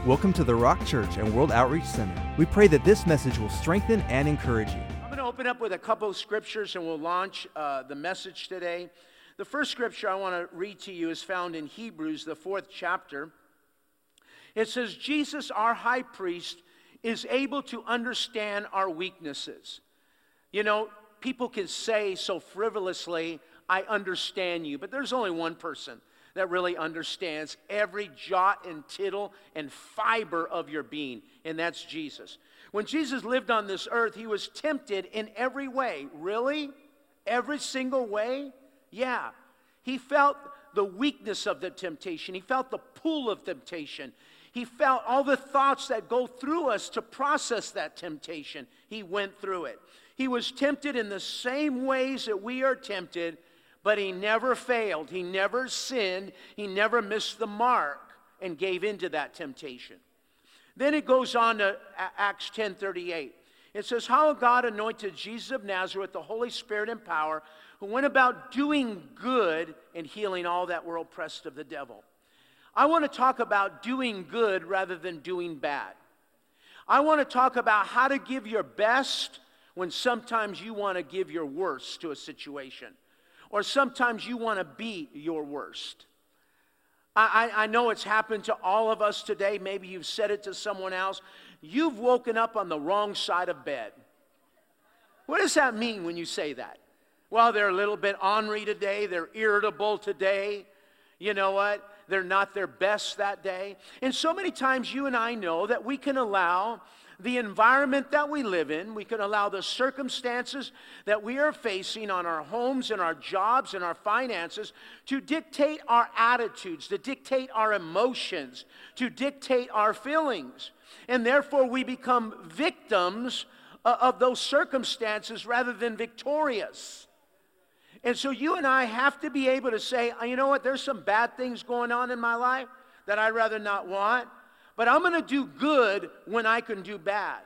Welcome to the Rock Church and World Outreach Center. We pray that this message will strengthen and encourage you. I'm going to open up with a couple of scriptures and we'll launch the message today. The first scripture I want to read to you is found in Hebrews, the 4th chapter. It says, Jesus, our high priest, is able to understand our weaknesses. You know, people can say so frivolously, I understand you, but there's only one person that really understands every jot and tittle and fiber of your being, and that's Jesus. When Jesus lived on this earth, he was tempted in every way. Really? Every single way? Yeah. He felt the weakness of the temptation. He felt the pull of temptation. He felt all the thoughts that go through us to process that temptation. He went through it. He was tempted in the same ways that we are tempted, but he never failed. He never sinned. He never missed the mark and gave into that temptation. Then it goes on to Acts 10:38. It says, how God anointed Jesus of Nazareth with the Holy Spirit and power, who went about doing good and healing all that were oppressed of the devil. I want to talk about doing good rather than doing bad. I want to talk about how to give your best when sometimes you want to give your worst to a situation. Or sometimes you want to be your worst. I know it's happened to all of us today. Maybe you've said it to someone else. You've woken up on the wrong side of bed. What does that mean when you say that? Well, they're a little bit ornery today. They're irritable today. You know what? They're not their best that day. And so many times you and I know that we can allow the environment that we live in, we can allow the circumstances that we are facing on our homes and our jobs and our finances to dictate our attitudes, to dictate our emotions, to dictate our feelings. And therefore we become victims of those circumstances rather than victorious. And so you and I have to be able to say, you know what, there's some bad things going on in my life that I'd rather not want. But I'm going to do good when I can do bad.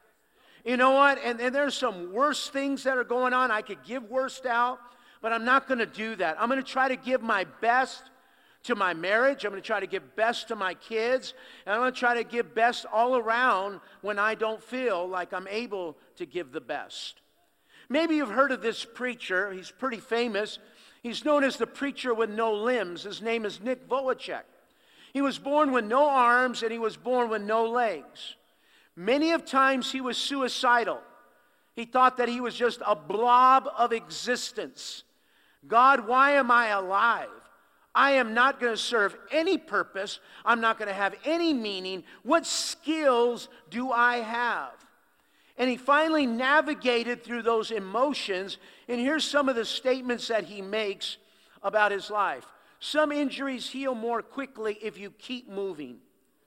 You know what? And there's some worse things that are going on. I could give worst out, but I'm not going to do that. I'm going to try to give my best to my marriage. I'm going to try to give best to my kids. And I'm going to try to give best all around when I don't feel like I'm able to give the best. Maybe you've heard of this preacher. He's pretty famous. He's known as the preacher with no limbs. His name is Nick Vujicic. He was born with no arms and he was born with no legs. Many of times he was suicidal. He thought that he was just a blob of existence. God, why am I alive? I am not going to serve any purpose. I'm not going to have any meaning. What skills do I have? And he finally navigated through those emotions. And here's some of the statements that he makes about his life. Some injuries heal more quickly if you keep moving.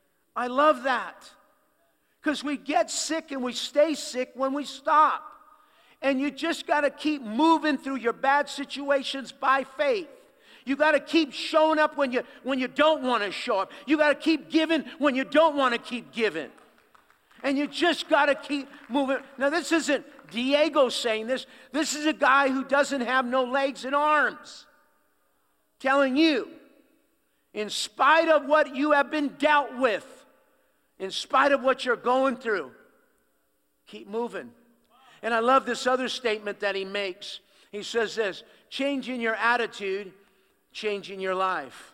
I love that. Because we get sick and we stay sick when we stop. And you just got to keep moving through your bad situations by faith. You got to keep showing up when you don't want to show up. You got to keep giving when you don't want to keep giving. And you just got to keep moving. Now this isn't Diego saying this. This is a guy who doesn't have no legs and arms. Telling you, in spite of what you have been dealt with, in spite of what you're going through, keep moving. And I love this other statement that he makes. He says this, changing your attitude, changing your life.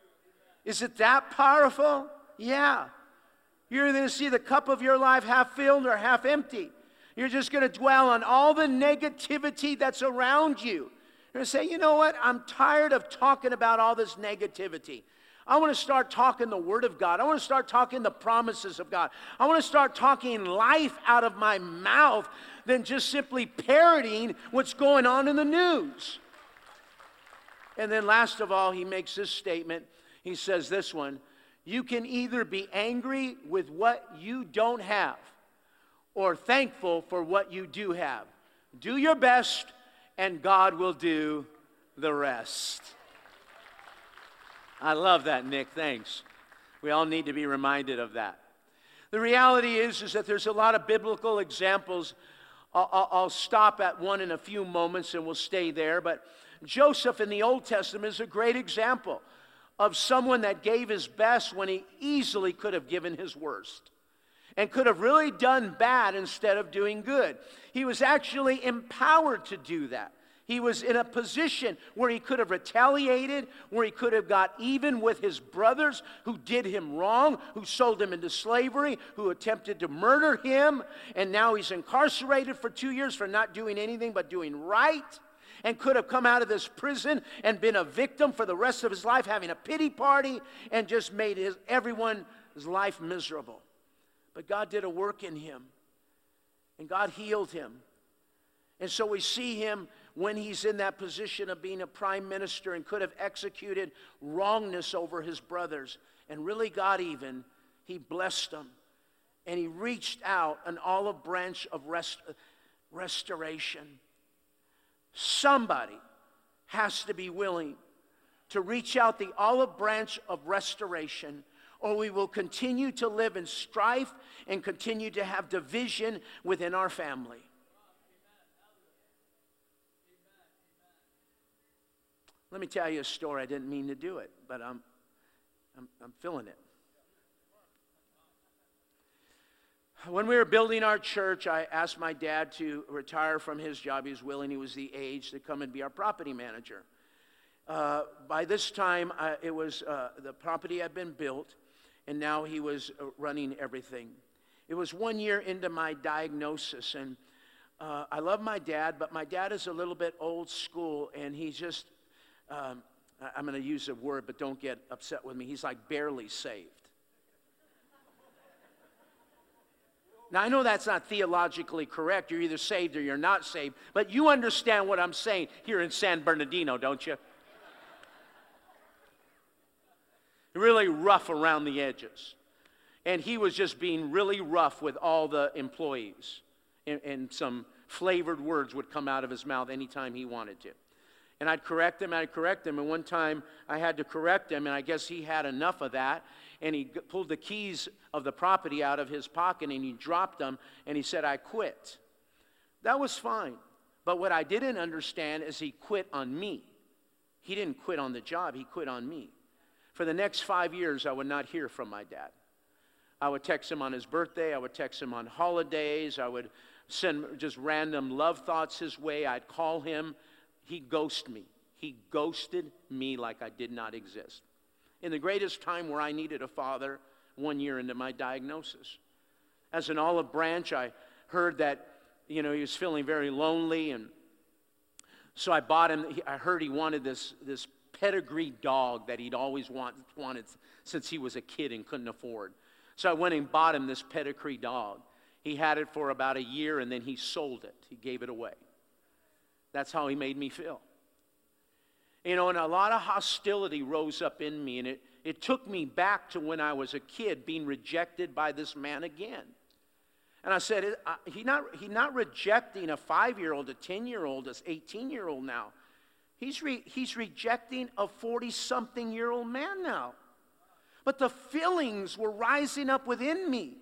Is it that powerful? Yeah. You're going to see the cup of your life half filled or half empty. You're just going to dwell on all the negativity that's around you. You're going to say, you know what? I'm tired of talking about all this negativity. I want to start talking the Word of God. I want to start talking the promises of God. I want to start talking life out of my mouth than just simply parroting what's going on in the news. And then last of all, he makes this statement. He says this one, you can either be angry with what you don't have or thankful for what you do have. Do your best and God will do the rest. I love that, Nick. Thanks. We all need to be reminded of that. The reality is that there's a lot of biblical examples. I'll stop at one in a few moments and we'll stay there. But Joseph in the Old Testament is a great example of someone that gave his best when he easily could have given his worst and could have really done bad instead of doing good. He was actually empowered to do that. He was in a position where he could have retaliated, where he could have got even with his brothers who did him wrong, who sold him into slavery, who attempted to murder him, and now he's incarcerated for 2 years for not doing anything but doing right, and could have come out of this prison and been a victim for the rest of his life, having a pity party and just made everyone's life miserable. But God did a work in him, and God healed him. And so we see him when he's in that position of being a prime minister and could have executed wrongness over his brothers and really got even. He blessed them, and he reached out an olive branch of restoration. Somebody has to be willing to reach out the olive branch of restoration, or we will continue to live in strife and continue to have division within our family. Let me tell you a story. I didn't mean to do it, but I'm feeling it. When we were building our church, I asked my dad to retire from his job. He was willing. He was the age to come and be our property manager. By this time, it was the property had been built, and now he was running everything. It was 1 year into my diagnosis, and I love my dad, but my dad is a little bit old school, and he's just, I'm going to use a word, but don't get upset with me. He's like barely saved. Now, I know that's not theologically correct. You're either saved or you're not saved, but you understand what I'm saying here in San Bernardino, don't you? Really rough around the edges. And he was just being really rough with all the employees. And some flavored words would come out of his mouth anytime he wanted to. And I'd correct him, and one time I had to correct him, and I guess he had enough of that, and he pulled the keys of the property out of his pocket, and he dropped them, and he said, "I quit." That was fine. But what I didn't understand is he quit on me. He didn't quit on the job, he quit on me. For the next 5 years, I would not hear from my dad. I would text him on his birthday. I would text him on holidays. I would send just random love thoughts his way. I'd call him. He ghosted me. He ghosted me like I did not exist. In the greatest time where I needed a father, 1 year into my diagnosis. As an olive branch, I heard that, he was feeling very lonely, and so I bought him. I heard he wanted this pedigree dog that he'd always wanted since he was a kid and couldn't afford. So I went and bought him this pedigree dog. He had it for about a year, and then he sold it. He gave it away. That's how he made me feel. And a lot of hostility rose up in me, and it took me back to when I was a kid being rejected by this man again. And I said, he's not rejecting a 5-year-old, a 10-year-old, an 18-year-old now. He's rejecting a 40-something-year-old man now. But the feelings were rising up within me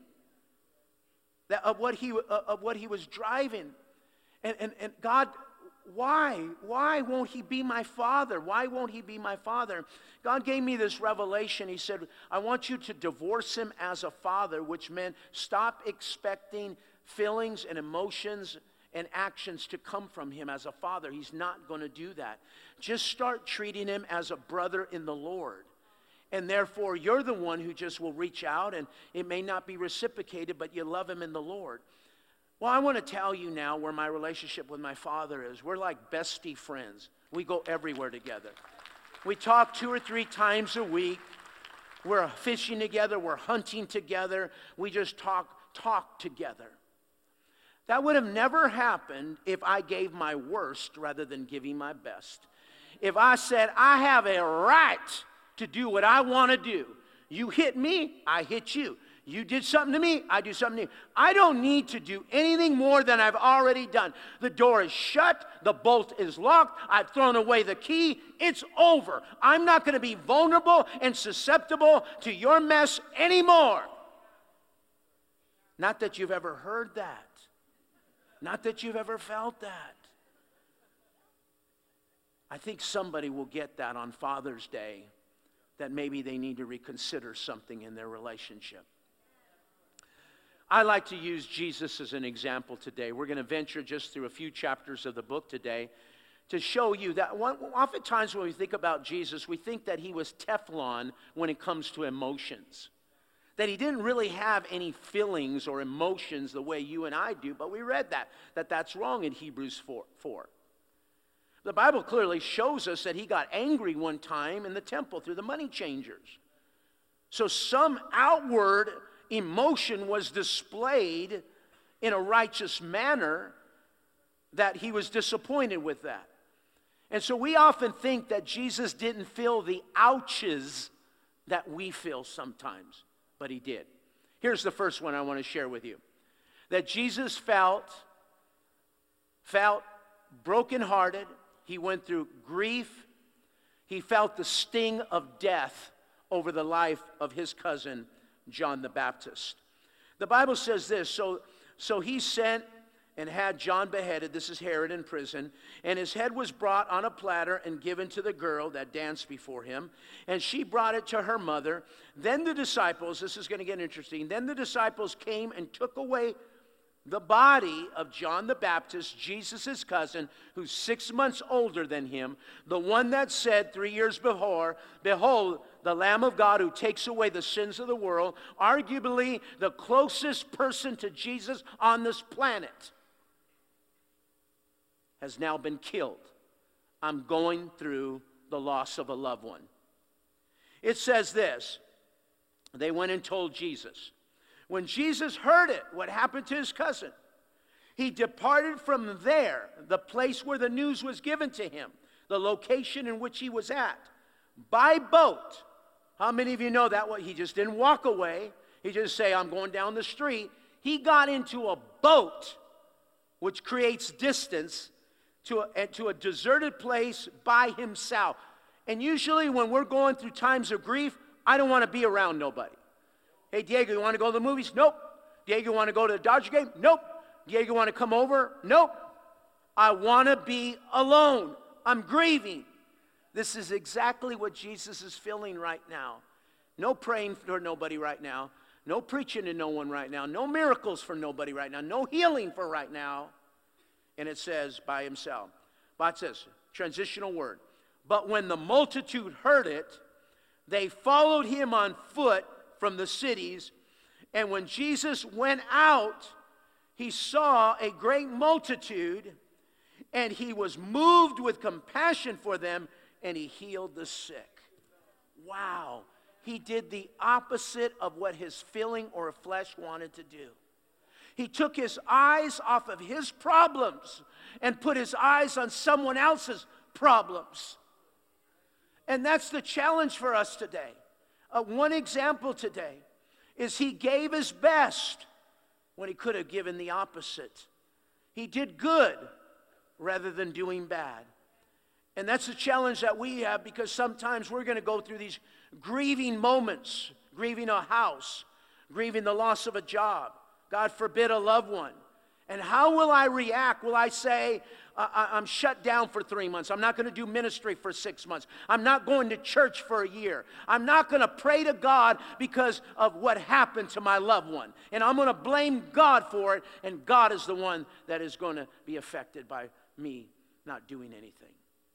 of what he was driving. And God, why won't he be my father? Why won't he be my father? God gave me this revelation. He said, I want you to divorce him as a father, which meant stop expecting feelings and emotions and actions to come from him as a father. He's not going to do that. Just start treating him as a brother in the Lord. And therefore, you're the one who just will reach out, and it may not be reciprocated, but you love him in the Lord. Well, I want to tell you now where my relationship with my father is. We're like bestie friends. We go everywhere together. We talk 2 or 3 times a week. We're fishing together. We're hunting together. We just talk together. That would have never happened if I gave my worst rather than giving my best. If I said, I have a right to do what I want to do. You hit me, I hit you. You did something to me, I do something to you. I don't need to do anything more than I've already done. The door is shut, the bolt is locked, I've thrown away the key, it's over. I'm not going to be vulnerable and susceptible to your mess anymore. Not that you've ever heard that. Not that you've ever felt that. I think somebody will get that on Father's Day. that maybe they need to reconsider something in their relationship. I like to use Jesus as an example today. We're going to venture just through a few chapters of the book today to show you that oftentimes when we think about Jesus, we think that he was Teflon when it comes to emotions. That he didn't really have any feelings or emotions the way you and I do, but we read that's wrong in Hebrews 4. The Bible clearly shows us that he got angry one time in the temple through the money changers. So some outward emotion was displayed in a righteous manner that he was disappointed with that. And so we often think that Jesus didn't feel the ouches that we feel sometimes, but he did. Here's the first one I want to share with you. That Jesus felt brokenhearted. He went through grief. He felt the sting of death over the life of his cousin, John the Baptist. The Bible says this, so he sent and had John beheaded. This is Herod in prison. And his head was brought on a platter and given to the girl that danced before him. And she brought it to her mother. Then the disciples, this is going to get interesting, then the disciples came and took away the body of John the Baptist, Jesus' cousin, who's 6 months older than him, the one that said 3 years before, behold, the Lamb of God who takes away the sins of the world, arguably the closest person to Jesus on this planet, has now been killed. I'm going through the loss of a loved one. It says this, they went and told Jesus. When Jesus heard it, what happened to his cousin, he departed from there, the place where the news was given to him, the location in which he was at, by boat. How many of you know that? He just didn't walk away. He just say, I'm going down the street. He got into a boat, which creates distance, to a deserted place by himself. And usually when we're going through times of grief, I don't want to be around nobody. Hey, Diego, you want to go to the movies? Nope. Diego, you want to go to the Dodger game? Nope. Diego, you want to come over? Nope. I want to be alone. I'm grieving. This is exactly what Jesus is feeling right now. No praying for nobody right now. No preaching to no one right now. No miracles for nobody right now. No healing for right now. And it says by himself. But it says, transitional word. But when the multitude heard it, they followed him on foot from the cities. And when Jesus went out, he saw a great multitude, and he was moved with compassion for them, and he healed the sick. Wow. He did the opposite of what his feeling or flesh wanted to do. He took his eyes off of his problems and put his eyes on someone else's problems. And that's the challenge for us today. One example today is he gave his best when he could have given the opposite. He did good rather than doing bad. And that's the challenge that we have, because sometimes we're going to go through these grieving moments, grieving a house, grieving the loss of a job, God forbid a loved one. And how will I react? Will I say, I'm shut down for 3 months. I'm not going to do ministry for 6 months. I'm not going to church for a year. I'm not going to pray to God because of what happened to my loved one. And I'm going to blame God for it, and God is the one that is going to be affected by me not doing anything.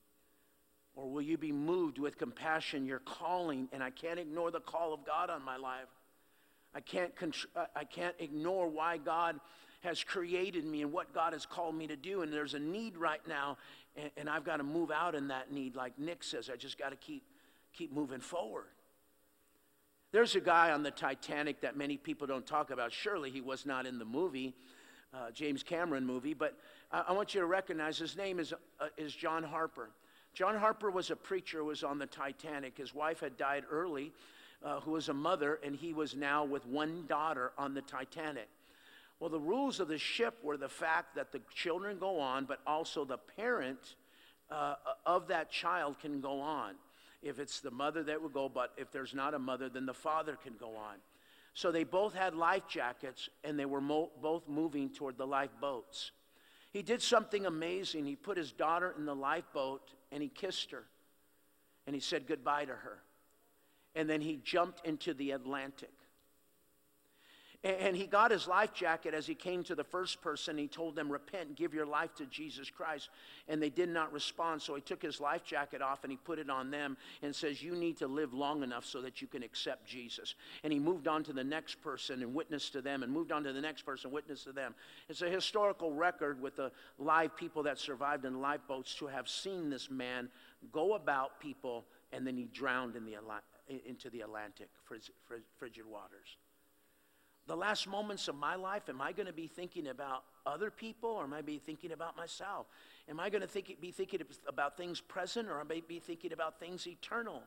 Or will you be moved with compassion? You're calling, and I can't ignore the call of God on my life. I can't ignore why God has created me and what God has called me to do. And there's a need right now, and I've got to move out in that need. Like Nick says, I just got to keep moving forward. There's a guy on the Titanic that many people don't talk about. Surely he was not in the movie, James Cameron movie, but I want you to recognize his name is John Harper. John Harper was a preacher who was on the Titanic. His wife had died early, who was a mother, and he was now with one daughter on the Titanic. Well, the rules of the ship were the fact that the children go on, but also the parent of that child can go on. If it's the mother that would go, but if there's not a mother, then the father can go on. So they both had life jackets, and they were both moving toward the lifeboats. He did something amazing. He put his daughter in the lifeboat, and he kissed her, and he said goodbye to her. and then he jumped into the Atlantic. And he got his life jacket as he came to the first person. He told them, repent and give your life to Jesus Christ. And they did not respond. So he took his life jacket off and he put it on them and says, you need to live long enough so that you can accept Jesus. And he moved on to the next person and witnessed to them, and moved on to the next person, witnessed to them. It's a historical record with the live people that survived in lifeboats to have seen this man go about people, and then he drowned into the Atlantic, frigid waters. The last moments of my life, am I going to be thinking about other people, or am I be thinking about myself? Am I going to be thinking about things present, or am I be thinking about things eternal?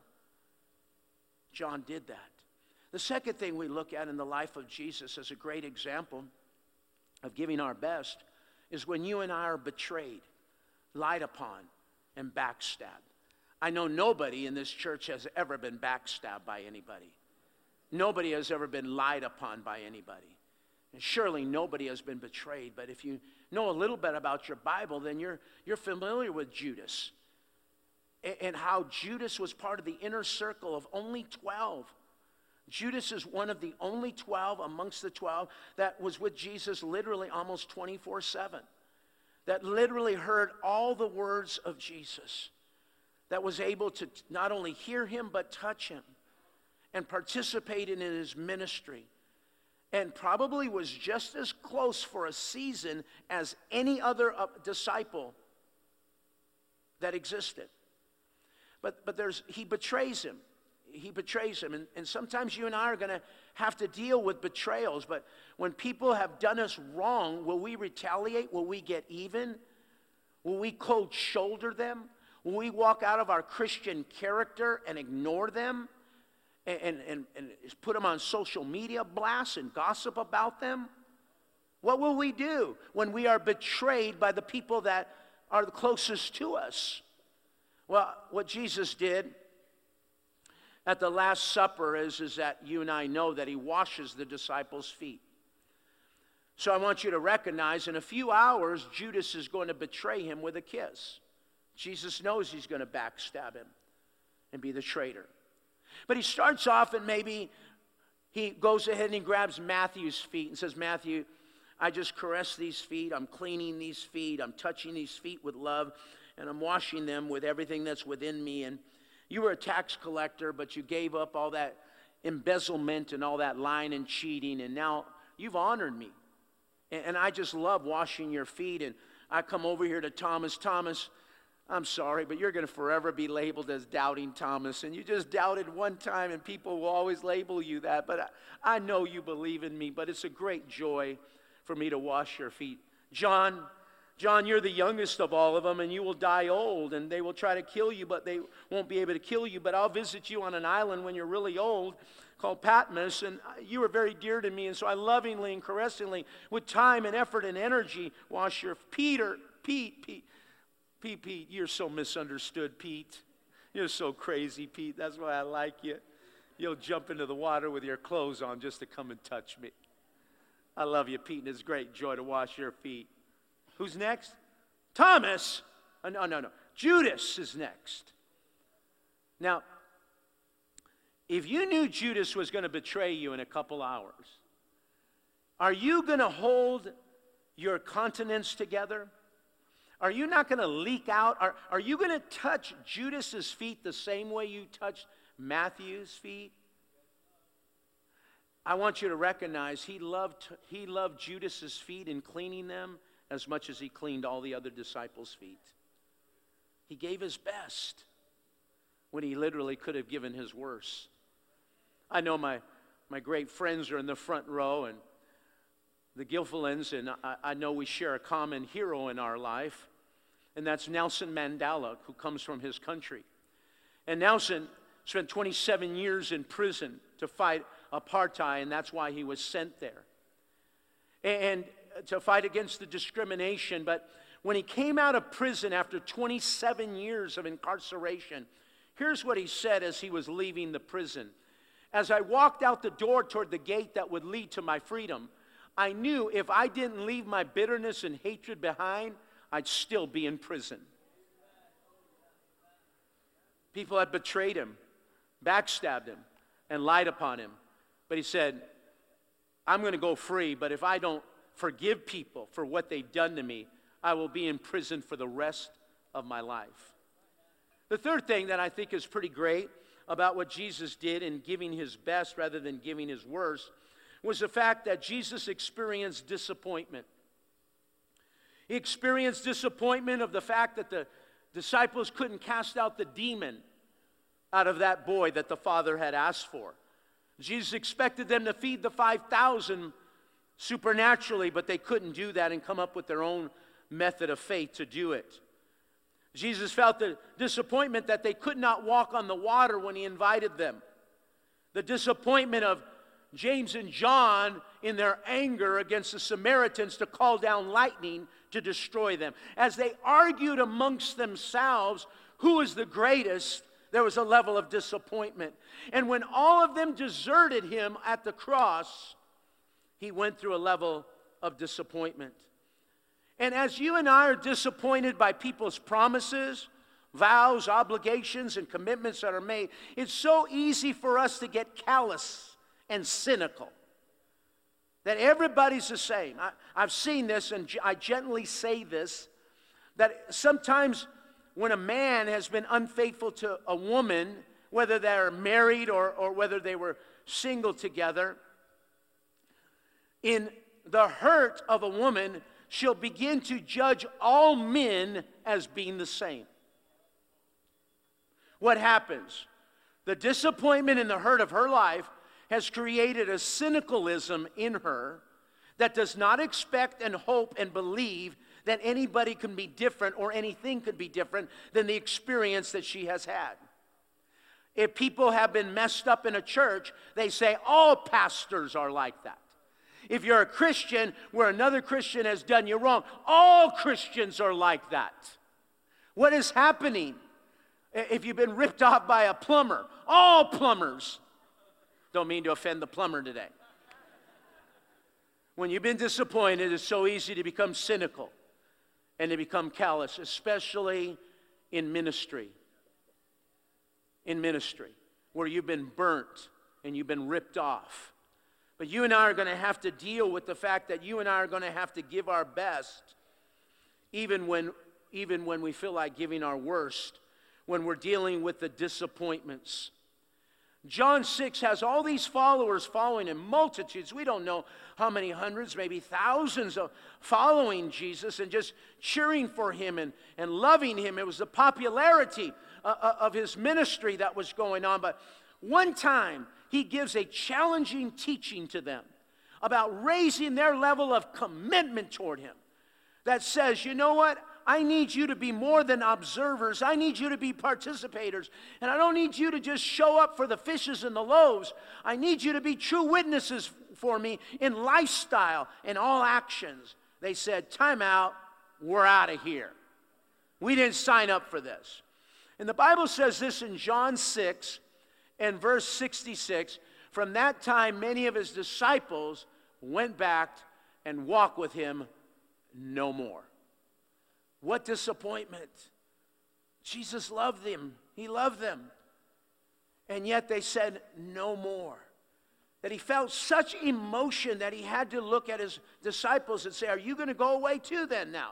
John did that. The second thing we look at in the life of Jesus as a great example of giving our best is when you and I are betrayed, lied upon, and backstabbed. I know nobody in this church has ever been backstabbed by anybody. Nobody has ever been lied upon by anybody. And surely nobody has been betrayed. But if you know a little bit about your Bible, then you're familiar with Judas. And how Judas was part of the inner circle of only 12. Judas is one of the only 12 amongst the 12 that was with Jesus literally almost 24/7. That literally heard all the words of Jesus. That was able to not only hear him, but touch him and participated in his ministry, and probably was just as close for a season as any other disciple that existed. But he betrays him. He betrays him. And sometimes you and I are going to have to deal with betrayals. But when people have done us wrong, will we retaliate? Will we get even? Will we cold shoulder them? Will we walk out of our Christian character and ignore them? And put them on social media blasts and gossip about them? What will we do when we are betrayed by the people that are the closest to us? Well, what Jesus did at the Last Supper is that you and I know that he washes the disciples' feet. So I want you to recognize in a few hours, Judas is going to betray him with a kiss. Jesus knows he's going to backstab him and be the traitor. But he starts off, and maybe he goes ahead and he grabs Matthew's feet and says, Matthew, I just caress these feet. I'm cleaning these feet. I'm touching these feet with love, and I'm washing them with everything that's within me. And you were a tax collector, but you gave up all that embezzlement and all that lying and cheating, and now you've honored me. And I just love washing your feet. And I come over here to Thomas. Thomas, I'm sorry, but you're going to forever be labeled as Doubting Thomas. And you just doubted one time, and people will always label you that. But I know you believe in me, but it's a great joy for me to wash your feet. John, you're the youngest of all of them, and you will die old, and they will try to kill you, but they won't be able to kill you. But I'll visit you on an island when you're really old called Patmos, and you were very dear to me, and so I lovingly and caressingly, with time and effort and energy, wash your Pete, you're so misunderstood, Pete. You're so crazy, Pete. That's why I like you. You'll jump into the water with your clothes on just to come and touch me. I love you, Pete, and it's great joy to wash your feet. Who's next? Thomas. No. Judas is next. Now, if you knew Judas was going to betray you in a couple hours, are you going to hold your continence together? Are you not going to leak out? Are you going to touch Judas's feet the same way you touched Matthew's feet? I want you to recognize he loved Judas's feet in cleaning them as much as he cleaned all the other disciples' feet. He gave his best when he literally could have given his worst. I know my great friends are in the front row, and the Gilfillands, and I know we share a common hero in our life, and that's Nelson Mandela, who comes from his country. And Nelson spent 27 years in prison to fight apartheid, and that's why he was sent there. And to fight against the discrimination. But when he came out of prison after 27 years of incarceration, here's what he said as he was leaving the prison. As I walked out the door toward the gate that would lead to my freedom, I knew if I didn't leave my bitterness and hatred behind, I'd still be in prison. People had betrayed him, backstabbed him, and lied upon him. But he said, I'm going to go free, but if I don't forgive people for what they've done to me, I will be in prison for the rest of my life. The third thing that I think is pretty great about what Jesus did in giving his best rather than giving his worst was the fact that Jesus experienced disappointment. He experienced disappointment of the fact that the disciples couldn't cast out the demon out of that boy that the Father had asked for. Jesus expected them to feed the 5,000 supernaturally, but they couldn't do that and come up with their own method of faith to do it. Jesus felt the disappointment that they could not walk on the water when he invited them. The disappointment of James and John in their anger against the Samaritans to call down lightning to destroy them. As they argued amongst themselves who is the greatest, there was a level of disappointment. And when all of them deserted him at the cross, he went through a level of disappointment. And as you and I are disappointed by people's promises, vows, obligations, and commitments that are made, it's so easy for us to get callous and cynical. That everybody's the same. I've seen this, and I gently say this, that sometimes when a man has been unfaithful to a woman, whether they're married or whether they were single together, in the hurt of a woman, she'll begin to judge all men as being the same. What happens? The disappointment and the hurt of her life has created a cynicalism in her that does not expect and hope and believe that anybody can be different or anything could be different than the experience that she has had. If people have been messed up in a church, they say all pastors are like that. If you're a Christian where another Christian has done you wrong, all Christians are like that. What is happening? If you've been ripped off by a plumber, all plumbers. Don't mean to offend the plumber today. When you've been disappointed, it's so easy to become cynical and to become callous, especially in ministry. In ministry, where you've been burnt and you've been ripped off. But you and I are going to have to deal with the fact that you and I are going to have to give our best, even when we feel like giving our worst, when we're dealing with the disappointments. John 6 has all these followers following him, multitudes. We don't know how many hundreds, maybe thousands of following Jesus and just cheering for him and loving him. It was the popularity of his ministry that was going on. But one time, he gives a challenging teaching to them about raising their level of commitment toward him that says, you know what? I need you to be more than observers. I need you to be participators. And I don't need you to just show up for the fishes and the loaves. I need you to be true witnesses for me in lifestyle and all actions. They said, time out, we're out of here. We didn't sign up for this. And the Bible says this in John 6 and verse 66. From that time, many of his disciples went back and walked with him no more. What disappointment. Jesus loved them. He loved them. And yet they said no more. That he felt such emotion that he had to look at his disciples and say, are you going to go away too then now?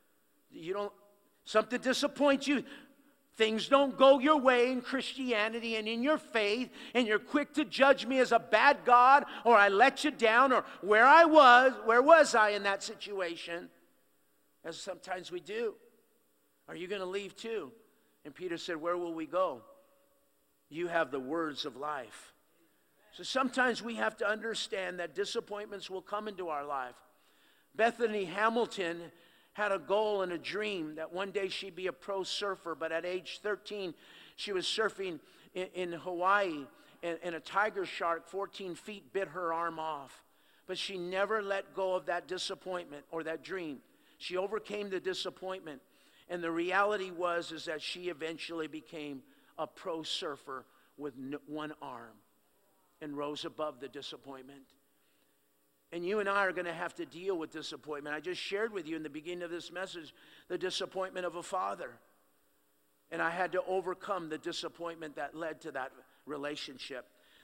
Something disappoints you. Things don't go your way in Christianity and in your faith, and you're quick to judge me as a bad God, or I let you down, or where was I in that situation? As sometimes we do. Are you going to leave too? And Peter said, where will we go? You have the words of life. So sometimes we have to understand that disappointments will come into our life. Bethany Hamilton had a goal and a dream that one day she'd be a pro surfer, but at age 13, she was surfing in Hawaii, and a tiger shark 14 feet bit her arm off. But she never let go of that disappointment or that dream. She overcame the disappointment, and the reality was that she eventually became a pro surfer with one arm and rose above the disappointment. And you and I are going to have to deal with disappointment. I just shared with you in the beginning of this message the disappointment of a father. And I had to overcome the disappointment that led to that relationship.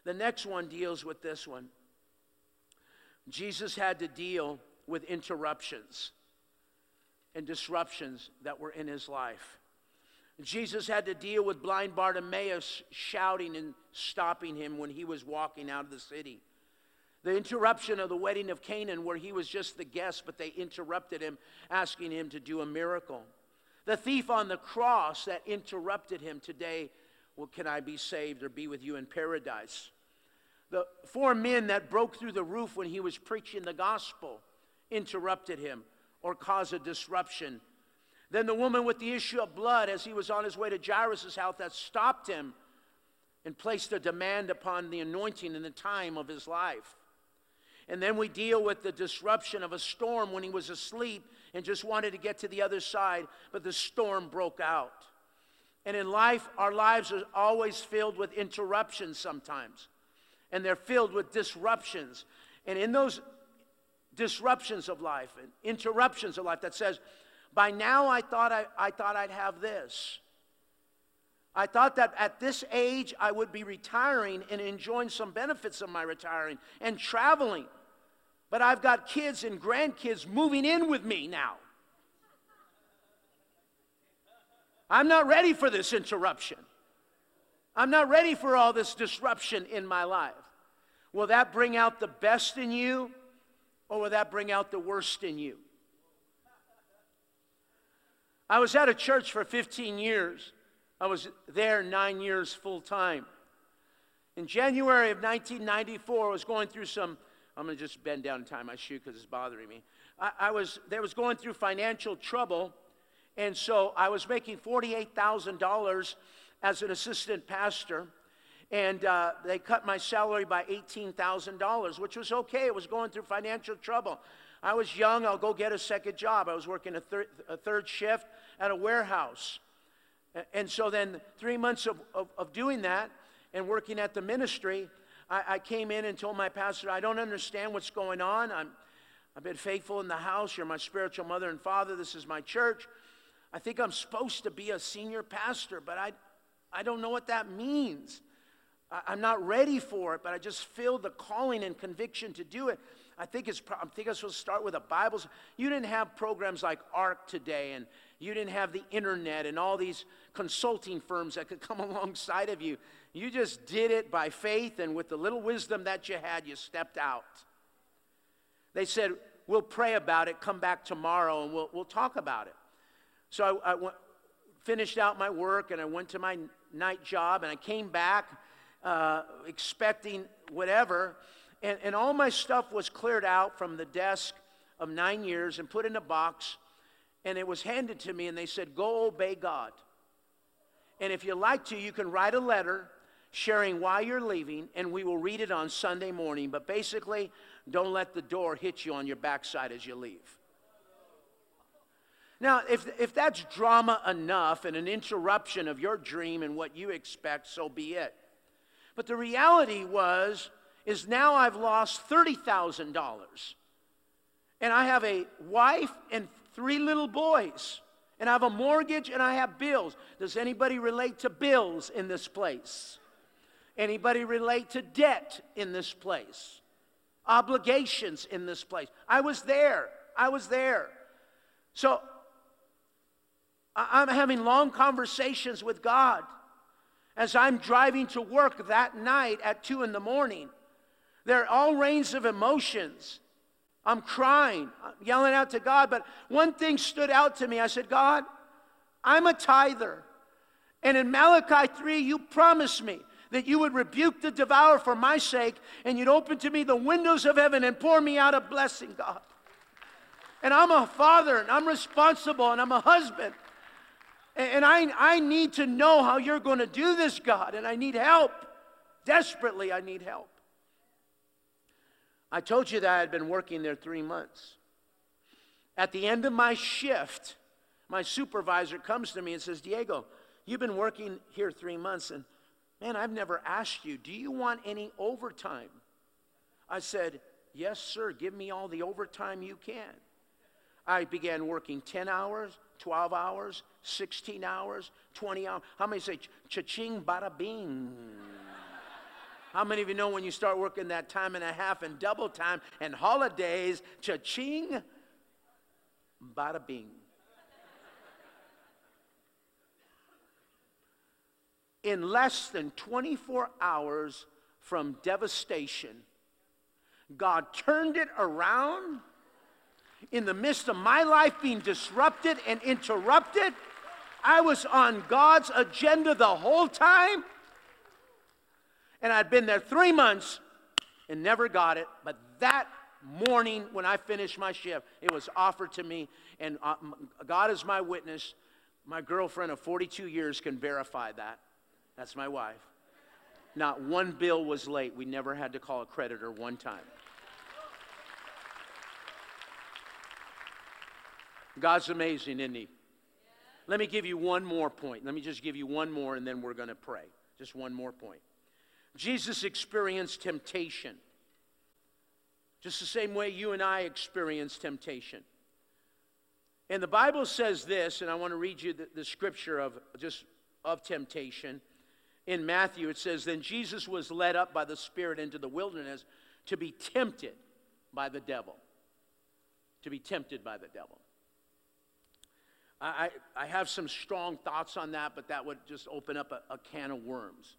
The next one deals with this one. Jesus had to deal with interruptions and disruptions that were in his life. Jesus had to deal with blind Bartimaeus shouting and stopping him when he was walking out of the city. The interruption of the wedding of Canaan, where he was just the guest, but they interrupted him, asking him to do a miracle. The thief on the cross that interrupted him today, well, can I be saved or be with you in paradise? The 4 men that broke through the roof when he was preaching the gospel interrupted him or caused a disruption. Then the woman with the issue of blood, as he was on his way to Jairus' house, that stopped him and placed a demand upon the anointing in the time of his life. And then we deal with the disruption of a storm when he was asleep and just wanted to get to the other side, but the storm broke out. And in life, our lives are always filled with interruptions sometimes. And they're filled with disruptions. And in those disruptions of life and interruptions of life that says, by now I thought I'd have this. I thought that at this age I would be retiring and enjoying some benefits of my retiring and traveling. But I've got kids and grandkids moving in with me now. I'm not ready for this interruption. I'm not ready for all this disruption in my life. Will that bring out the best in you, or will that bring out the worst in you? I was at a church for 15 years. I was there 9 years full time. In January of 1994, I was going through some, I'm going to just bend down and tie my shoe because it's bothering me. I was going through financial trouble, and so I was making $48,000 as an assistant pastor, and they cut my salary by $18,000, which was okay. It was going through financial trouble. I was young. I'll go get a second job. I was working a third shift at a warehouse. And so then 3 months of doing that and working at the ministry, I came in and told my pastor, I don't understand what's going on. I've been faithful in the house. You're my spiritual mother and father. This is my church. I think I'm supposed to be a senior pastor, but I don't know what that means. I'm not ready for it, but I just feel the calling and conviction to do it. I think I'm supposed to start with a Bible. You didn't have programs like ARC today, and you didn't have the internet and all these consulting firms that could come alongside of you. You just did it by faith, and with the little wisdom that you had, you stepped out. They said, we'll pray about it, come back tomorrow, and we'll talk about it. So I finished out my work, and I went to my night job, and I came back expecting whatever, and all my stuff was cleared out from the desk of 9 years and put in a box, and it was handed to me, and they said, go obey God. And if you like to, you can write a letter sharing why you're leaving, and we will read it on Sunday morning. But basically, don't let the door hit you on your backside as you leave. Now, if that's drama enough and an interruption of your dream and what you expect, so be it. But the reality is now I've lost $30,000. And I have a wife and 3 little boys. And I have a mortgage and I have bills. Does anybody relate to bills in this place? Anybody relate to debt in this place? Obligations in this place? I was there. So I'm having long conversations with God as I'm driving to work that night at 2 in the morning. There are all ranges of emotions. I'm crying, I'm yelling out to God, but one thing stood out to me. I said, God, I'm a tither. And in Malachi 3, you promised me that you would rebuke the devourer for my sake, and you'd open to me the windows of heaven and pour me out a blessing, God. And I'm a father, and I'm responsible, and I'm a husband. And I need to know how you're going to do this, God, and I need help. Desperately, I need help. I told you that I had been working there 3 months. At the end of my shift, my supervisor comes to me and says, Diego, you've been working here 3 months, and man, I've never asked you, do you want any overtime? I said, yes, sir, give me all the overtime you can. I began working 10 hours, 12 hours, 16 hours, 20 hours. How many say, cha-ching, bada bing? How many of you know when you start working that time and a half and double time and holidays, cha-ching, bada bing. In less than 24 hours from devastation, God turned it around in the midst of my life being disrupted and interrupted. I was on God's agenda the whole time. And I'd been there 3 months and never got it. But that morning when I finished my shift, it was offered to me. And God is my witness. My girlfriend of 42 years can verify that. That's my wife. Not one bill was late. We never had to call a creditor one time. God's amazing, isn't he? Let me give you one more point. Let me just give you one more, and then we're going to pray. Just one more point. Jesus experienced temptation, just the same way you and I experience temptation. And the Bible says this, and I want to read you the scripture of temptation. In Matthew, it says, "Then Jesus was led up by the Spirit into the wilderness to be tempted by the devil." To be tempted by the devil. I have some strong thoughts on that, but that would just open up a can of worms.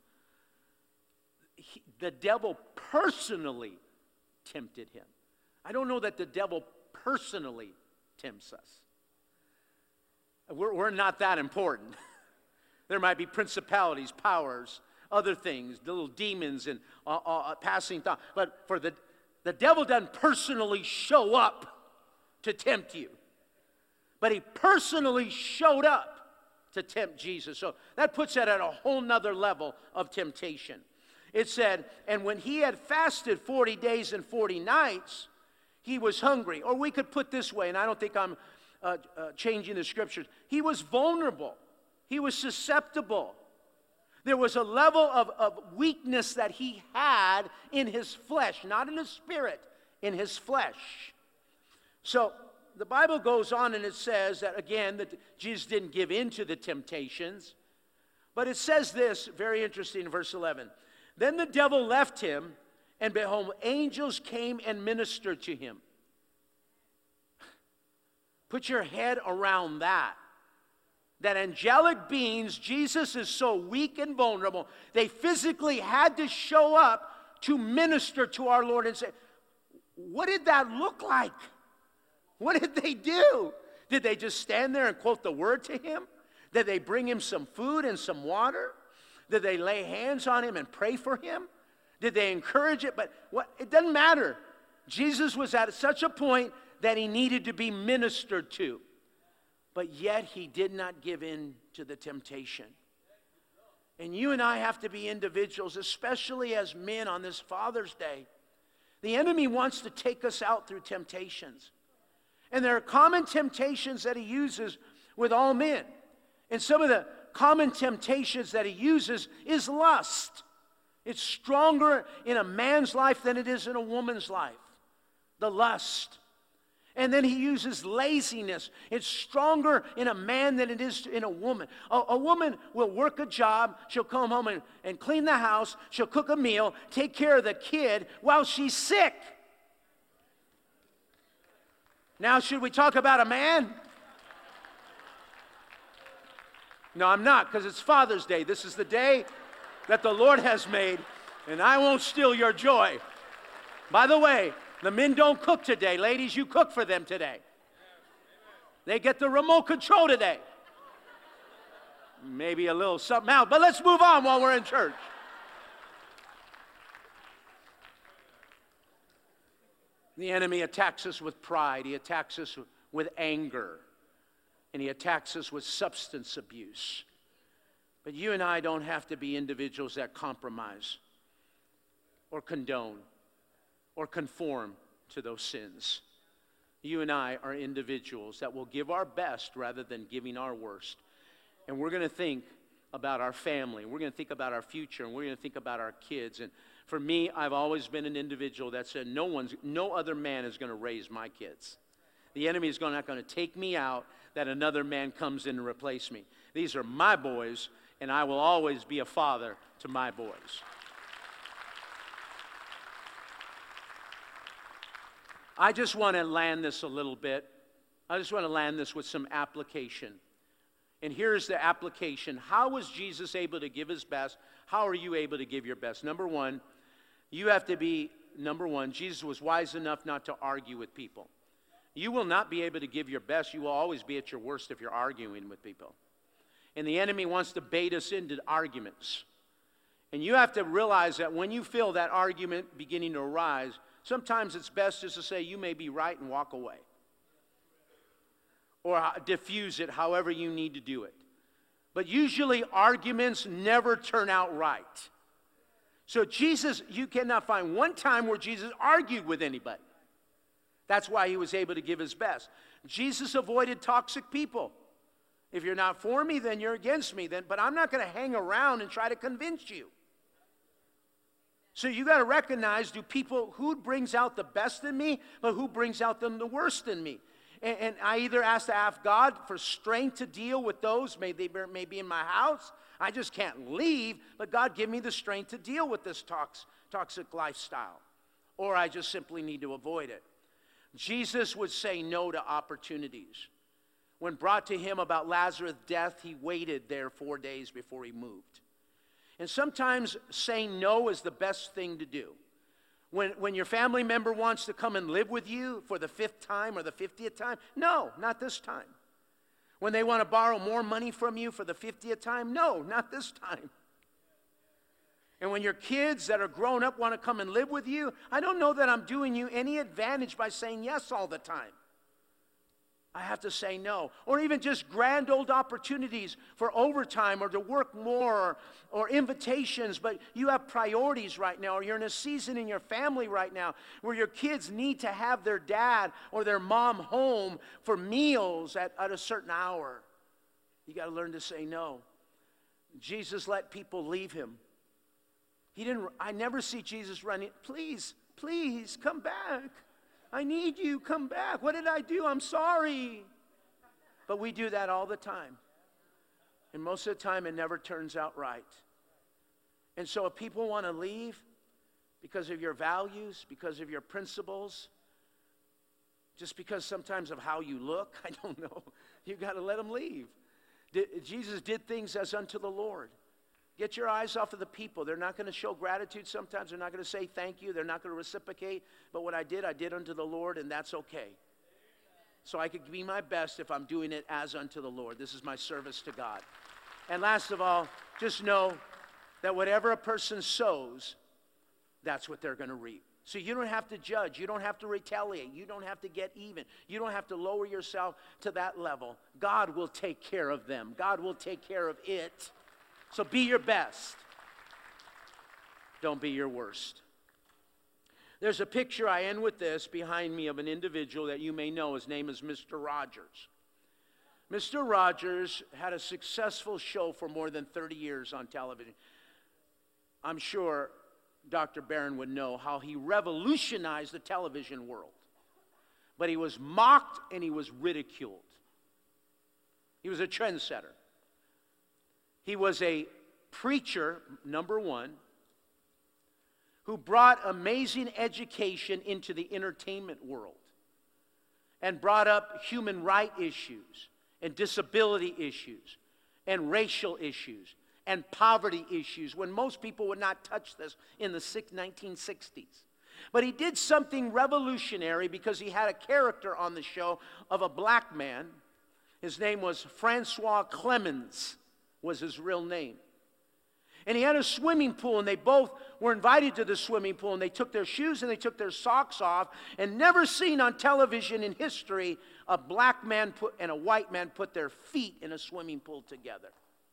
The devil personally tempted him. I don't know that the devil personally tempts us. We're not that important. There might be principalities, powers, other things, little demons and passing thoughts. But for the devil doesn't personally show up to tempt you. But he personally showed up to tempt Jesus. So that puts it at a whole nother level of temptation. It said, and when he had fasted 40 days and 40 nights, he was hungry. Or we could put this way, and I don't think I'm changing the scriptures. He was vulnerable. He was susceptible. There was a level of weakness that he had in his flesh, not in his spirit, in his flesh. So the Bible goes on and it says that, again, that Jesus didn't give in to the temptations. But it says this, very interesting, in verse 11. Then the devil left him, and behold, angels came and ministered to him. Put your head around that. That angelic beings, Jesus is so weak and vulnerable, they physically had to show up to minister to our Lord and say, what did that look like? What did they do? Did they just stand there and quote the word to him? Did they bring him some food and some water? Did they lay hands on him and pray for him? Did they encourage it? But it doesn't matter. Jesus was at such a point that he needed to be ministered to. But yet he did not give in to the temptation. And you and I have to be individuals, especially as men on this Father's Day. The enemy wants to take us out through temptations. And there are common temptations that he uses with all men. And some of the common temptations that he uses is lust. It's stronger in a man's life than it is in a woman's life. The lust. And then he uses laziness. It's stronger in a man than it is in a woman. A woman will work a job. She'll come home and clean the house. She'll cook a meal, take care of the kid while she's sick. Now, should we talk about a man? No, I'm not, because it's Father's Day. This is the day that the Lord has made, and I won't steal your joy. By the way, the men don't cook today. Ladies, you cook for them today. They get the remote control today. Maybe a little something else, but let's move on while we're in church. The enemy attacks us with pride. He attacks us with anger. And he attacks us with substance abuse. But you and I don't have to be individuals that compromise or condone or conform to those sins. You and I are individuals that will give our best rather than giving our worst. And we're going to think about our family. We're going to think about our future. And we're going to think about our kids. And for me, I've always been an individual that said no other man is going to raise my kids. The enemy is not going to take me out, that another man comes in and replace me. These are my boys, and I will always be a father to my boys. I just want to land this a little bit. I just want to land this with some application. And here's the application. How was Jesus able to give his best? How are you able to give your best? Number one, Jesus was wise enough not to argue with people. You will not be able to give your best. You will always be at your worst if you're arguing with people. And the enemy wants to bait us into arguments. And you have to realize that when you feel that argument beginning to arise, sometimes it's best just to say, you may be right, and walk away. Or diffuse it however you need to do it. But usually arguments never turn out right. So Jesus, you cannot find one time where Jesus argued with anybody. That's why he was able to give his best. Jesus avoided toxic people. If you're not for me, then you're against me. But I'm not going to hang around and try to convince you. So you got to recognize, who brings out the best in me, but who brings out the worst in me? And I either have to ask God for strength to deal with those, maybe in my house. I just can't leave, but God, give me the strength to deal with this toxic lifestyle. Or I just simply need to avoid it. Jesus would say no to opportunities. When brought to him about Lazarus' death, he waited there 4 days before he moved. And sometimes saying no is the best thing to do. When your family member wants to come and live with you for the 5th time or the 50th time, no, not this time. When they want to borrow more money from you for the 50th time, no, not this time. And when your kids that are grown up want to come and live with you, I don't know that I'm doing you any advantage by saying yes all the time. I have to say no. Or even just grand old opportunities for overtime or to work more or invitations, but you have priorities right now, or you're in a season in your family right now where your kids need to have their dad or their mom home for meals at a certain hour. You got to learn to say no. Jesus let people leave him. I never see Jesus running, please, come back. I need you, come back. What did I do? I'm sorry. But we do that all the time. And most of the time, it never turns out right. And so if people want to leave because of your values, because of your principles, just because sometimes of how you look, I don't know, you got to let them leave. Jesus did things as unto the Lord. Get your eyes off of the people. They're not going to show gratitude sometimes. They're not going to say thank you. They're not going to reciprocate. But what I did unto the Lord, and that's okay. So I could be my best if I'm doing it as unto the Lord. This is my service to God. And last of all, just know that whatever a person sows, that's what they're going to reap. So you don't have to judge. You don't have to retaliate. You don't have to get even. You don't have to lower yourself to that level. God will take care of them. God will take care of it. So be your best. Don't be your worst. There's a picture, I end with this, behind me of an individual that you may know. His name is Mr. Rogers. Mr. Rogers had a successful show for more than 30 years on television. I'm sure Dr. Barron would know how he revolutionized the television world. But he was mocked and he was ridiculed. He was a trendsetter. He was a preacher, number one, who brought amazing education into the entertainment world and brought up human rights issues and disability issues and racial issues and poverty issues when most people would not touch this in the 1960s. But he did something revolutionary because he had a character on the show of a black man. His name was Francois Clemens, was his real name. And he had a swimming pool, and they both were invited to the swimming pool, and they took their shoes and they took their socks off, and never seen on television in history a black man and a white man put their feet in a swimming pool together.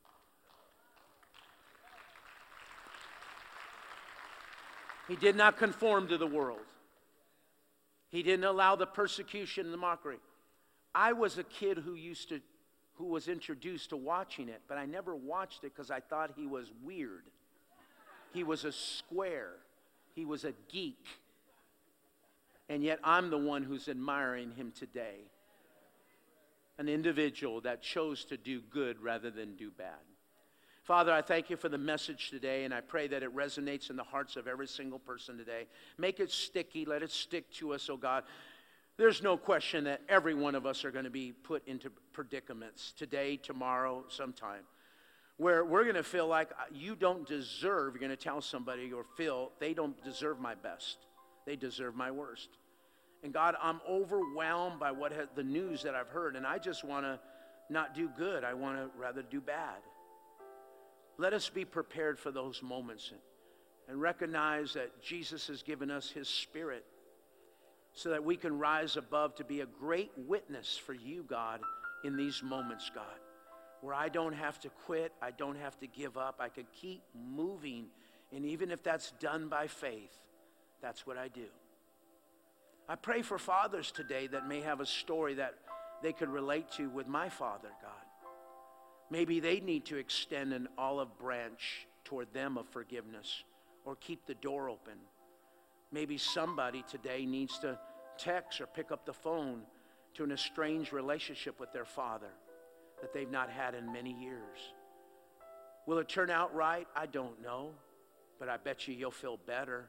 He did not conform to the world. He didn't allow the persecution and the mockery. I was a kid who was introduced to watching it, but I never watched it because I thought he was weird. He was a square. He was a geek. And yet I'm the one who's admiring him today. An individual that chose to do good rather than do bad. Father, I thank you for the message today, and I pray that it resonates in the hearts of every single person today. Make it sticky. Let it stick to us, oh God. There's no question that every one of us are going to be put into predicaments today, tomorrow, sometime, where we're going to feel like you don't deserve, you're going to tell somebody or feel they don't deserve my best. They deserve my worst. And God, I'm overwhelmed by the news that I've heard, and I just want to not do good. I want to rather do bad. Let us be prepared for those moments and recognize that Jesus has given us his Spirit so that we can rise above to be a great witness for you, God, in these moments, God, where I don't have to quit, I don't have to give up, I can keep moving, and even if that's done by faith, that's what I do. I pray for fathers today that may have a story that they could relate to with my father, God. Maybe they need to extend an olive branch toward them of forgiveness or keep the door open. Maybe somebody today needs to text or pick up the phone to an estranged relationship with their father that they've not had in many years. Will it turn out right? I don't know, but I bet you'll feel better.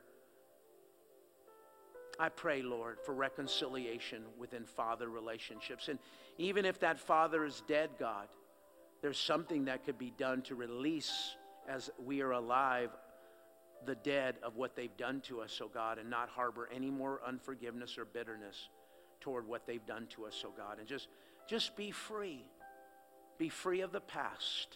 I pray, Lord, for reconciliation within father relationships. And even if that father is dead, God, there's something that could be done to release, as we are alive, the dead of what they've done to us, oh God, and not harbor any more unforgiveness or bitterness toward what they've done to us, oh God. And just be free. Be free of the past.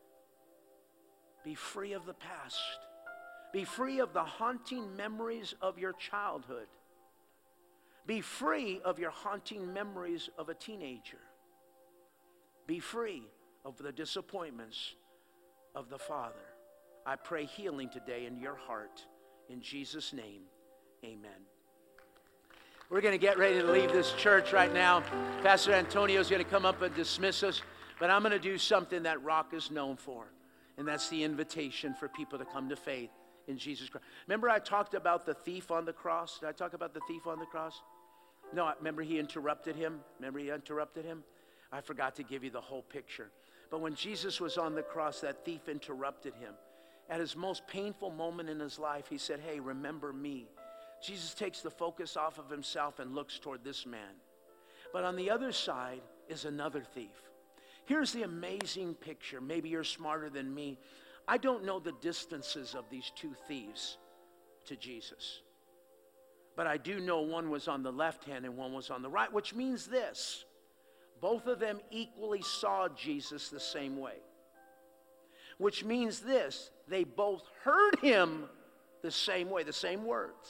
Be free of the past. Be free of the haunting memories of your childhood. Be free of your haunting memories of a teenager. Be free of the disappointments of the father. I pray healing today in your heart. In Jesus' name, amen. We're going to get ready to leave this church right now. Pastor Antonio is going to come up and dismiss us. But I'm going to do something that Rock is known for. And that's the invitation for people to come to faith in Jesus Christ. Remember I talked about the thief on the cross? Did I talk about the thief on the cross? No, remember he interrupted him? I forgot to give you the whole picture. But when Jesus was on the cross, that thief interrupted him. At his most painful moment in his life, he said, hey, remember me. Jesus takes the focus off of himself and looks toward this man. But on the other side is another thief. Here's the amazing picture. Maybe you're smarter than me. I don't know the distances of these two thieves to Jesus. But I do know one was on the left hand and one was on the right, which means this. Both of them equally saw Jesus the same way. Which means this. They both heard him the same way, the same words.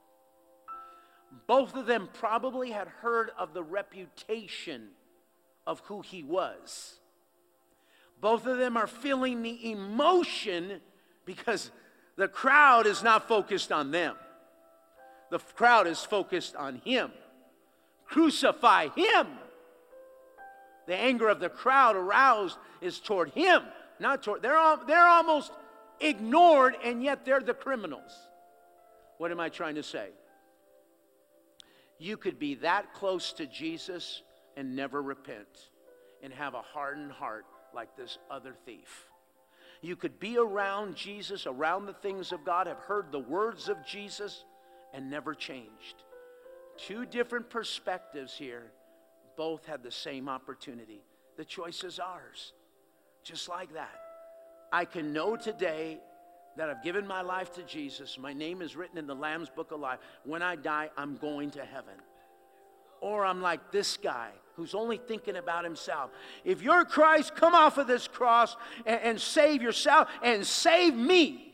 Both of them probably had heard of the reputation of who he was. Both of them are feeling the emotion because the crowd is not focused on them. The crowd is focused on him. Crucify him. The anger of the crowd aroused is toward him, not toward. They're almost ignored, and yet they're the criminals. What am I trying to say? You could be that close to Jesus and never repent and have a hardened heart like this other thief. You could be around Jesus, around the things of God, have heard the words of Jesus, and never changed. Two different perspectives here. Both had the same opportunity. The choice is ours. Just like that. I can know today that I've given my life to Jesus. My name is written in the Lamb's Book of Life. When I die, I'm going to heaven. Or I'm like this guy who's only thinking about himself. If you're Christ, come off of this cross and save yourself and save me.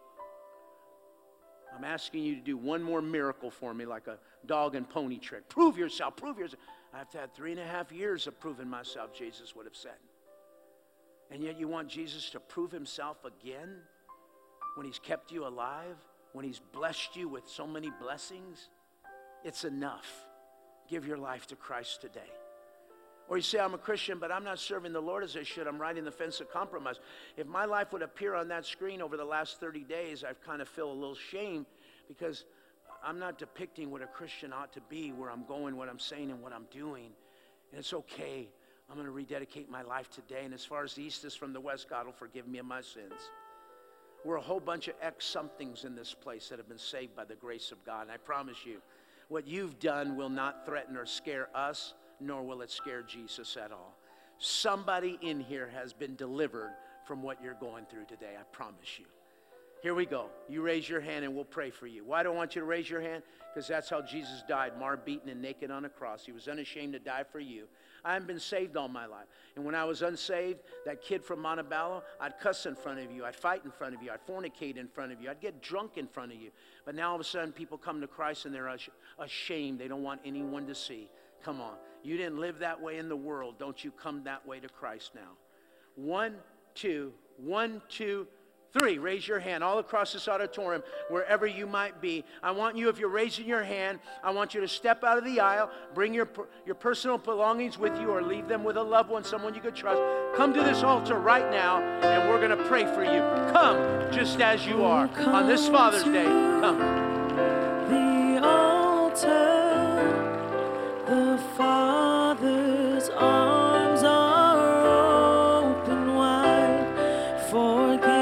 I'm asking you to do one more miracle for me, like a dog and pony trick. Prove yourself, prove yourself. I've had 3.5 years of proving myself, Jesus would have said. And yet you want Jesus to prove himself again when he's kept you alive, when he's blessed you with so many blessings? It's enough. Give your life to Christ today. Or you say, I'm a Christian, but I'm not serving the Lord as I should. I'm riding the fence of compromise. If my life would appear on that screen over the last 30 days, I kind of feel a little shame because I'm not depicting what a Christian ought to be, where I'm going, what I'm saying, and what I'm doing. And it's okay. I'm going to rededicate my life today. And as far as the east is from the west, God will forgive me of my sins. We're a whole bunch of ex-somethings in this place that have been saved by the grace of God. And I promise you, What you've done will not threaten or scare us, nor will it scare Jesus at all. Somebody in here has been delivered from what you're going through today, I promise you. Here we go. You raise your hand and we'll pray for you. Why do I want you to raise your hand? Because that's how Jesus died, marred, beaten, and naked on a cross. He was unashamed to die for you. I haven't been saved all my life. And when I was unsaved, that kid from Montebello, I'd cuss in front of you. I'd fight in front of you. I'd fornicate in front of you. I'd get drunk in front of you. But now all of a sudden people come to Christ and they're ashamed. They don't want anyone to see. Come on. You didn't live that way in the world. Don't you come that way to Christ now. 1, 2, 1, 2, 3. Raise your hand all across this auditorium, wherever you might be. I want you, if you're raising your hand, I want you to step out of the aisle, bring your personal belongings with you, or leave them with a loved one, someone you could trust. Come to this altar right now, and we're going to pray for you. Come just as you are on this Father's Day. Come. The altar, the Father's arms are open wide. Forgiveness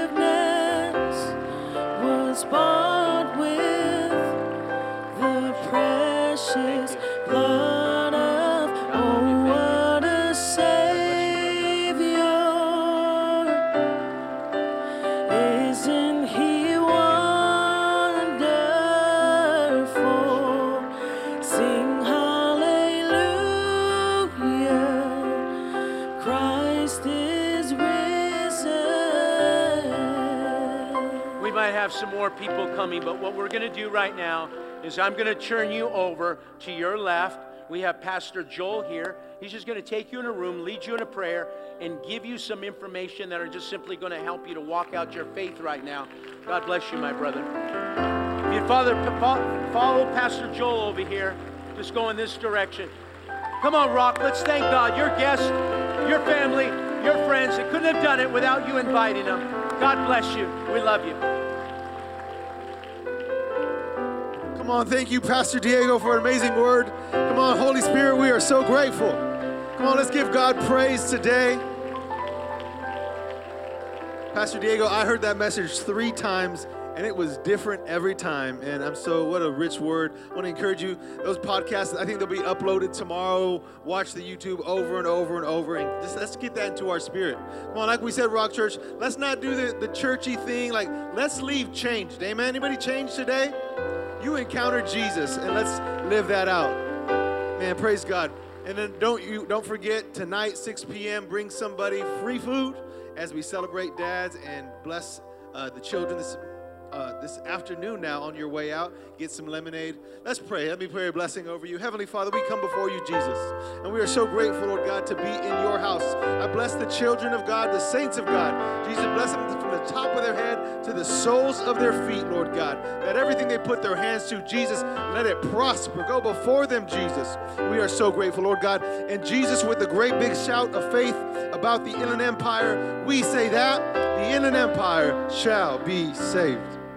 was bought with the precious blood of, oh, what a Savior. Isn't He wonderful? Sing hallelujah, Christ is risen. We might have some more people coming, but what we're going to do right now is I'm going to turn you over to your left. We have Pastor Joel here. He's just going to take you in a room, lead you in a prayer, and give you some information that are just simply going to help you to walk out your faith right now. God bless you, my brother. If you'd follow Pastor Joel over here, just go in this direction. Come on, Rock, let's thank God. Your guests, your family, your friends, they couldn't have done it without you inviting them. God bless you. We love you. Come on, thank you, Pastor Diego, for an amazing word. Come on, Holy Spirit, we are so grateful. Come on, let's give God praise today. Pastor Diego, I heard that message 3 times, and it was different every time. And what a rich word. I want to encourage you, those podcasts, I think they'll be uploaded tomorrow. Watch the YouTube over and over and over, and just let's get that into our spirit. Come on, like we said, Rock Church, let's not do the churchy thing. Like, let's leave changed. Amen? Anybody changed today? You encountered Jesus, and let's live that out. Man, praise God. And then don't forget, tonight, 6 p.m., bring somebody free food as we celebrate dads and bless the children this afternoon now on your way out. Get some lemonade. Let's pray. Let me pray a blessing over you. Heavenly Father, we come before you, Jesus, and we are so grateful, Lord God, to be in your house. I bless the children of God, the saints of God. Jesus, bless them from the top of their head to the soles of their feet, Lord God. That everything they put their hands to, Jesus, let it prosper. Go before them, Jesus. We are so grateful, Lord God. And Jesus, with a great big shout of faith about the Inland Empire, we say that the Inland Empire shall be saved.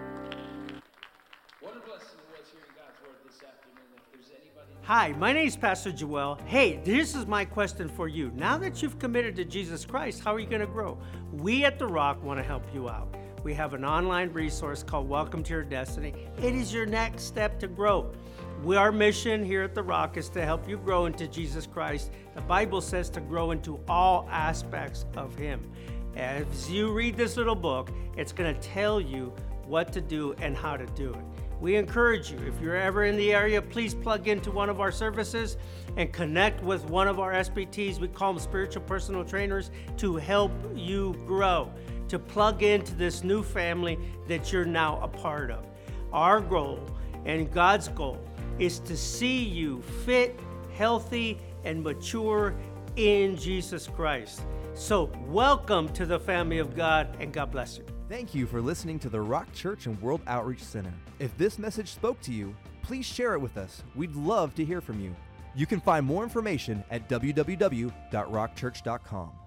Hi, my name is Pastor Joel. Hey, this is my question for you. Now that you've committed to Jesus Christ, how are you going to grow? We at The Rock want to help you out. We have an online resource called Welcome to Your Destiny. It is your next step to grow. Our mission here at The Rock is to help you grow into Jesus Christ. The Bible says to grow into all aspects of Him. As you read this little book, it's going to tell you what to do and how to do it. We encourage you, if you're ever in the area, please plug into one of our services and connect with one of our SPTs. We call them spiritual personal trainers, to help you grow, to plug into this new family that you're now a part of. Our goal and God's goal is to see you fit, healthy, and mature in Jesus Christ. So welcome to the family of God, and God bless you. Thank you for listening to the Rock Church and World Outreach Center. If this message spoke to you, please share it with us. We'd love to hear from you. You can find more information at www.rockchurch.com.